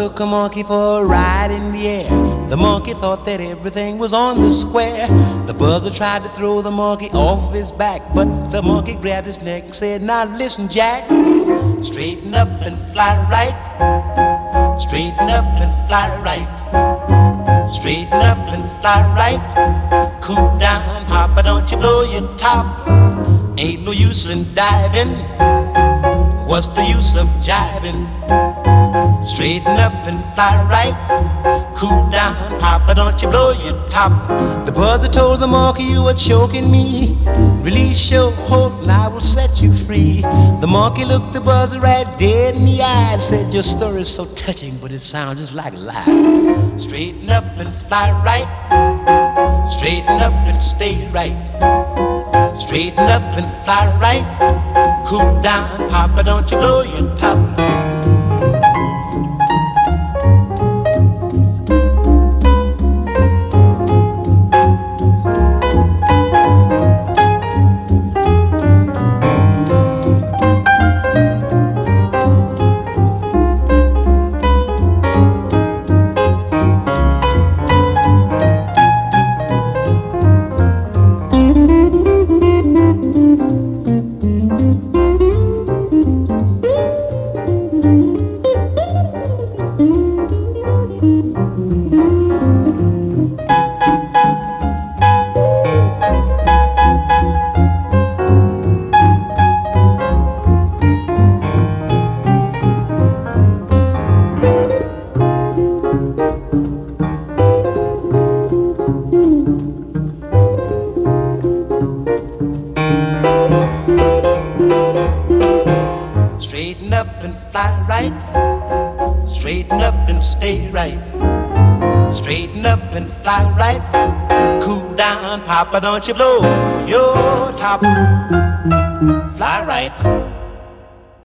took a monkey for a ride in the air. The monkey thought that everything was on the square. The buzzer tried to throw the monkey off his back, but the monkey grabbed his neck and said, now listen, Jack, straighten up and fly right. Straighten up and fly right. Straighten up and fly right. Cool down, Papa, don't you blow your top. Ain't no use in diving. What's the use of jiving? Straighten up and fly right. Cool down, Papa, don't you blow your top. The buzzer told the monkey, you are choking me. Release your hold and I will set you free. The monkey looked the buzzer right dead in the eye and said, your story is so touching, but it sounds just like a lie. Straighten up and fly right. Straighten up and stay right. Straighten up and fly right. Cool down, Papa, don't you blow your top. Straighten up and fly right. Straighten up and stay right. Straighten up and fly right. Cool down, Papa, don't you blow your top. Fly right.